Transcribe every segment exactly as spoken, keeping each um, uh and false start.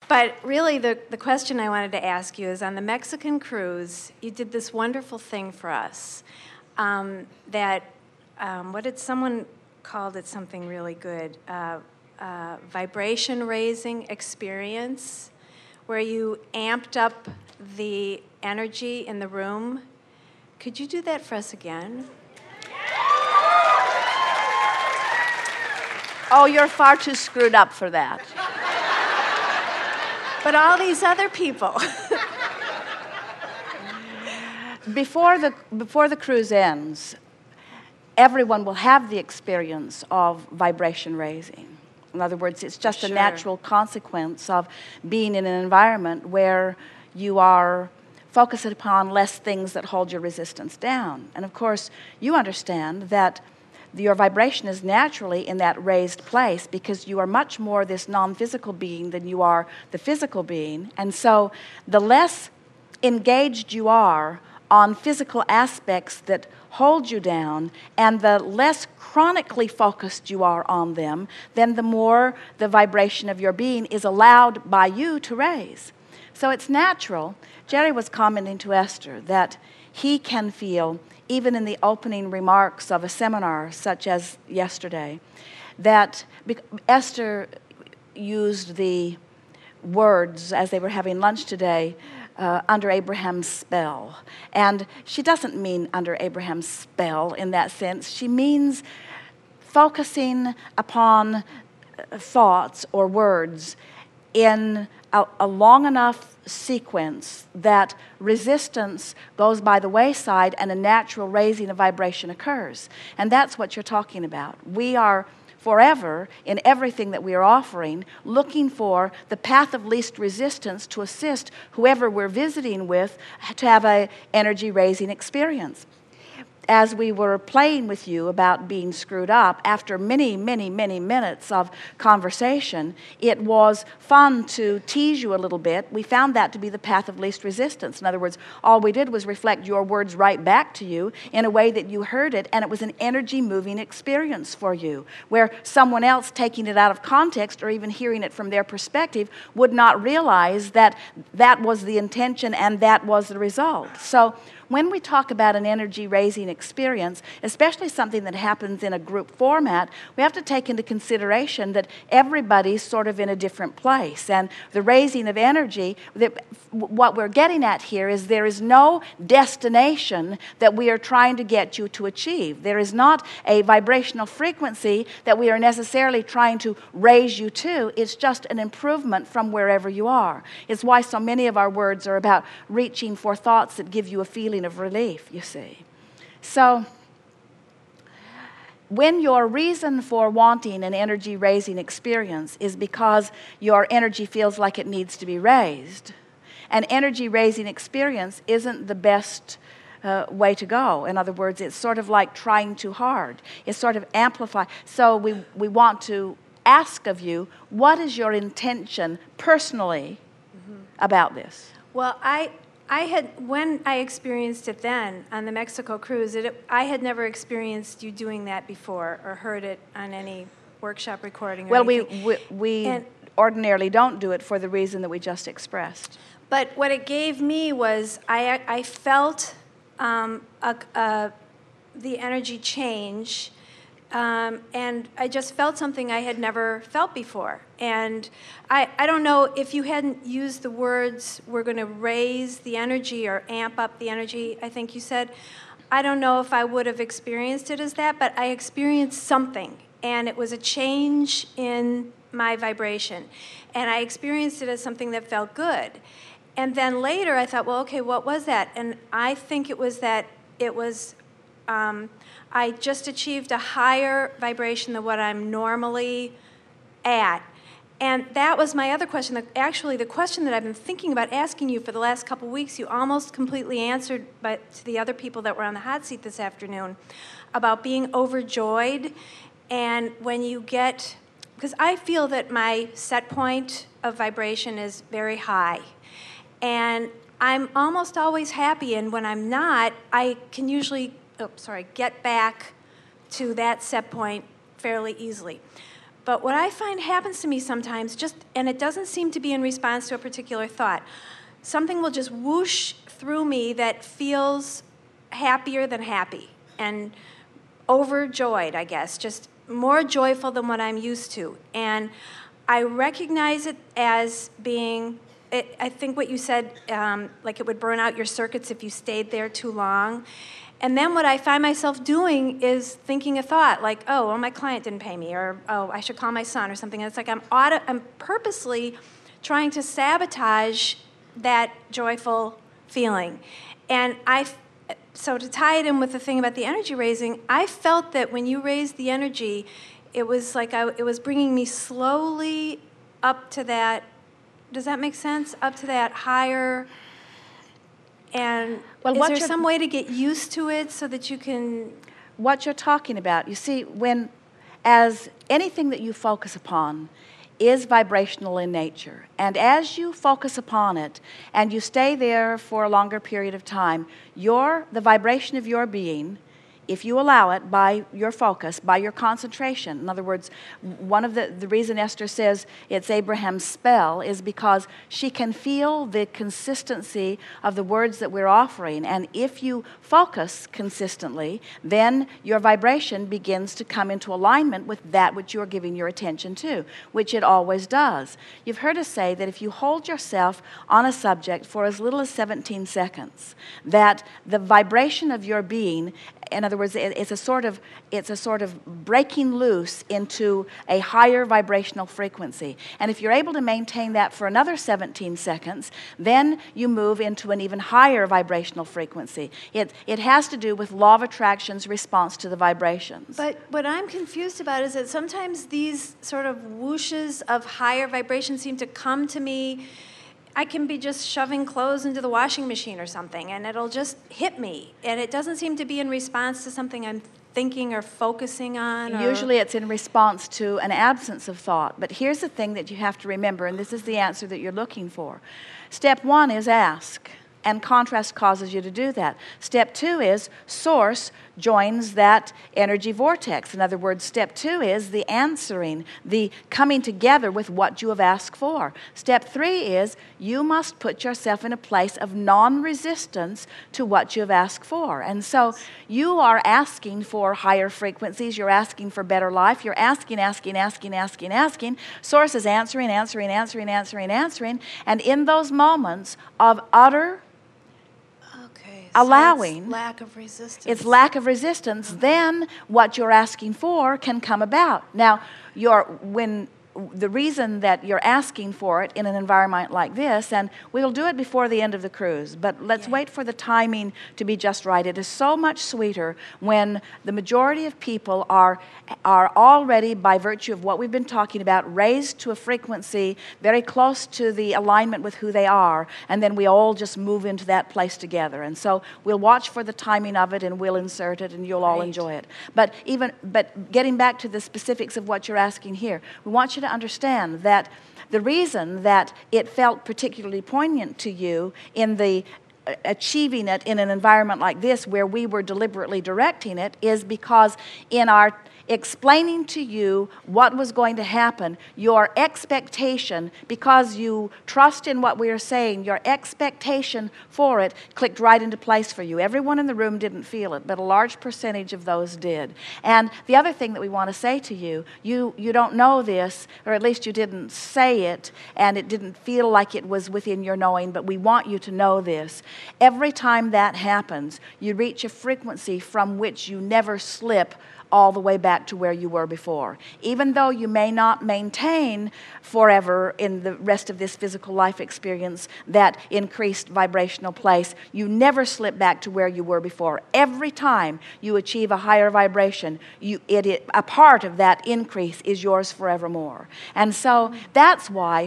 But really, the, the question I wanted to ask you is, on the Mexican cruise, you did this wonderful thing for us. Um, that, um, what did someone called it something really good? Uh, uh, vibration-raising experience, where you amped up the energy in the room. Could you do that for us again? Oh, you're far too screwed up for that. But all these other people. Before the, before the cruise ends, everyone will have the experience of vibration raising. In other words, it's just Sure. a natural consequence of being in an environment where you are focused upon less things that hold your resistance down. And of course, you understand that your vibration is naturally in that raised place because you are much more this non-physical being than you are the physical being. And so the less engaged you are on physical aspects that hold you down and the less chronically focused you are on them, then the more the vibration of your being is allowed by you to raise. So it's natural. Jerry was commenting to Esther that he can feel, even in the opening remarks of a seminar such as yesterday, that Esther used the words as they were having lunch today, uh, under Abraham's spell. And she doesn't mean under Abraham's spell in that sense. She means focusing upon thoughts or words in a, a long enough sequence that resistance goes by the wayside and a natural raising of vibration occurs. And that's what you're talking about. We are forever, in everything that we are offering, looking for the path of least resistance to assist whoever we're visiting with to have an energy-raising experience. As we were playing with you about being screwed up, after many, many, many minutes of conversation, it was fun to tease you a little bit. We found that to be the path of least resistance. In other words, all we did was reflect your words right back to you in a way that you heard it, and it was an energy-moving experience for you, where someone else taking it out of context or even hearing it from their perspective would not realize that that was the intention and that was the result. So when we talk about an energy-raising experience, especially something that happens in a group format, we have to take into consideration that everybody's sort of in a different place. And the raising of energy, that what we're getting at here is there is no destination that we are trying to get you to achieve. There is not a vibrational frequency that we are necessarily trying to raise you to. It's just an improvement from wherever you are. It's why so many of our words are about reaching for thoughts that give you a feeling of relief, you see. So when your reason for wanting an energy-raising experience is because your energy feels like it needs to be raised, an energy-raising experience isn't the best uh, way to go. In other words, it's sort of like trying too hard. It's sort of amplified. So we, we want to ask of you, what is your intention personally mm-hmm. about this? Well, I... I had, when I experienced it then on the Mexico cruise, it, I had never experienced you doing that before or heard it on any workshop recording or well, anything. Well, we, we, we and, ordinarily don't do it for the reason that we just expressed. But what it gave me was I, I felt um, a, a, the energy change, um, and I just felt something I had never felt before. And I, I don't know if you hadn't used the words, we're going to raise the energy or amp up the energy, I think you said. I don't know if I would have experienced it as that, but I experienced something. And it was a change in my vibration. And I experienced it as something that felt good. And then later I thought, well, okay, what was that? And I think it was that it was, um, I just achieved a higher vibration than what I'm normally at. And that was my other question. Actually, the question that I've been thinking about asking you for the last couple weeks, you almost completely answered, but to the other people that were on the hot seat this afternoon, about being overjoyed. And when you get, because I feel that my set point of vibration is very high. And I'm almost always happy, and when I'm not, I can usually, oh, sorry, get back to that set point fairly easily. But what I find happens to me sometimes, just and it doesn't seem to be in response to a particular thought. Something will just whoosh through me that feels happier than happy and overjoyed, I guess, just more joyful than what I'm used to. And I recognize it as being, it, I think what you said, um, like it would burn out your circuits if you stayed there too long. And then what I find myself doing is thinking a thought like, oh, well, my client didn't pay me, or oh, I should call my son or something. And it's like I'm, auto, I'm purposely trying to sabotage that joyful feeling. And I, so to tie it in with the thing about the energy raising, I felt that when you raised the energy, it was like I, it was bringing me slowly up to that, does that make sense? Up to that higher. And well, is there some way to get used to it so that you can... What you're talking about, you see, when, as anything that you focus upon is vibrational in nature, and as you focus upon it and you stay there for a longer period of time, your, the vibration of your being, if you allow it by your focus, by your concentration. In other words, one of the, the reason Esther says it's Abraham's spell is because she can feel the consistency of the words that we're offering. And if you focus consistently, then your vibration begins to come into alignment with that which you're giving your attention to, which it always does. You've heard us say that if you hold yourself on a subject for as little as seventeen seconds, that the vibration of your being, in other words, it's a sort of it's a sort of breaking loose into a higher vibrational frequency. And if you're able to maintain that for another seventeen seconds, then you move into an even higher vibrational frequency. It it has to do with law of attraction's response to the vibrations. But what I'm confused about is that sometimes these sort of whooshes of higher vibrations seem to come to me. I can be just shoving clothes into the washing machine or something, and it'll just hit me. And it doesn't seem to be in response to something I'm thinking or focusing on. Or... Usually it's in response to an absence of thought. But here's the thing that you have to remember, and this is the answer that you're looking for. Step one is ask, and contrast causes you to do that. Step two is source joins that energy vortex. In other words, step two is the answering, the coming together with what you have asked for. Step three is you must put yourself in a place of non-resistance to what you have asked for. And so you are asking for higher frequencies, you're asking for better life, you're asking, asking, asking, asking, asking. Source is answering, answering, answering, answering, answering. And in those moments of utter allowing, so it's lack of resistance. It's lack of resistance. Okay. Then what you're asking for can come about. Now, you're, when the reason that you're asking for it in an environment like this, and we'll do it before the end of the cruise, but let's yeah. wait for the timing to be just right. It is so much sweeter when the majority of people are are already, by virtue of what we've been talking about, raised to a frequency very close to the alignment with who they are, and then we all just move into that place together. And so we'll watch for the timing of it, and we'll insert it, and you'll all right. enjoy it. But even but getting back to the specifics of what you're asking here, we want you to understand that the reason that it felt particularly poignant to you in the uh, achieving it in an environment like this where we were deliberately directing it is because in our explaining to you what was going to happen, your expectation, because you trust in what we are saying, your expectation for it clicked right into place for you. Everyone in the room didn't feel it, but a large percentage of those did. And the other thing that we want to say to you, you, you don't know this, or at least you didn't say it, and it didn't feel like it was within your knowing, but we want you to know this. Every time that happens, you reach a frequency from which you never slip all the way back to where you were before. Even though you may not maintain forever in the rest of this physical life experience that increased vibrational place, you never slip back to where you were before. Every time you achieve a higher vibration, you, it, it, a part of that increase is yours forevermore. And so that's why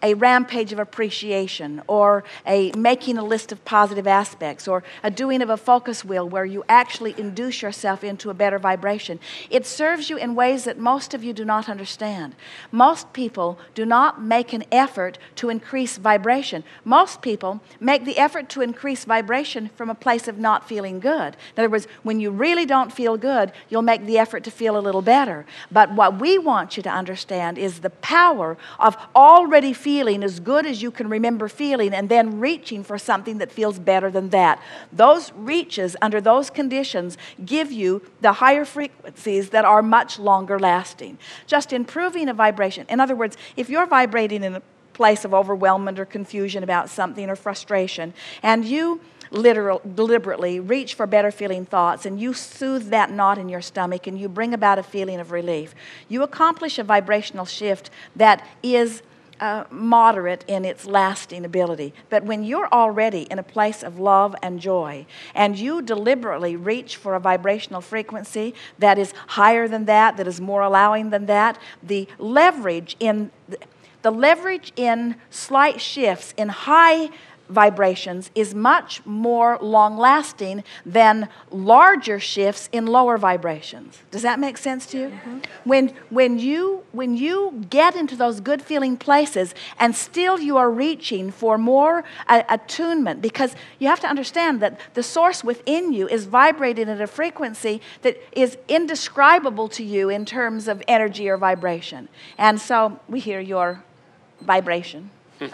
a rampage of appreciation, or a making a list of positive aspects, or a doing of a focus wheel where you actually induce yourself into a better vibration. It serves you in ways that most of you do not understand. Most people do not make an effort to increase vibration. Most people make the effort to increase vibration from a place of not feeling good. In other words, when you really don't feel good, you'll make the effort to feel a little better. But what we want you to understand is the power of already feeling as good as you can remember feeling and then reaching for something that feels better than that. Those reaches under those conditions give you the higher frequencies that are much longer lasting. Just improving a vibration. In other words, if you're vibrating in a place of overwhelmment or confusion about something or frustration, and you literal, deliberately reach for better feeling thoughts, and you soothe that knot in your stomach, and you bring about a feeling of relief, you accomplish a vibrational shift that is uh, moderate in its lasting ability. But when you're already in a place of love and joy, and you deliberately reach for a vibrational frequency that is higher than that, that is more allowing than that, the leverage in the leverage in slight shifts in high vibrations is much more long-lasting than larger shifts in lower vibrations. Does that make sense to you? Mm-hmm. When, when you when you get into those good feeling places and still you are reaching for more uh, attunement, because you have to understand that the source within you is vibrating at a frequency that is indescribable to you in terms of energy or vibration. And so we hear your vibration.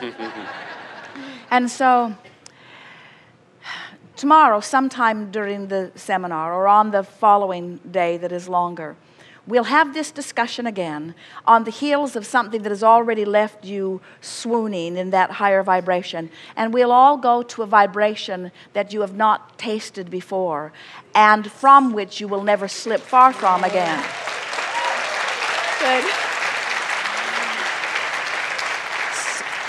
And so tomorrow, sometime during the seminar or on the following day that is longer, we'll have this discussion again on the heels of something that has already left you swooning in that higher vibration. And we'll all go to a vibration that you have not tasted before and from which you will never slip far from again. Good.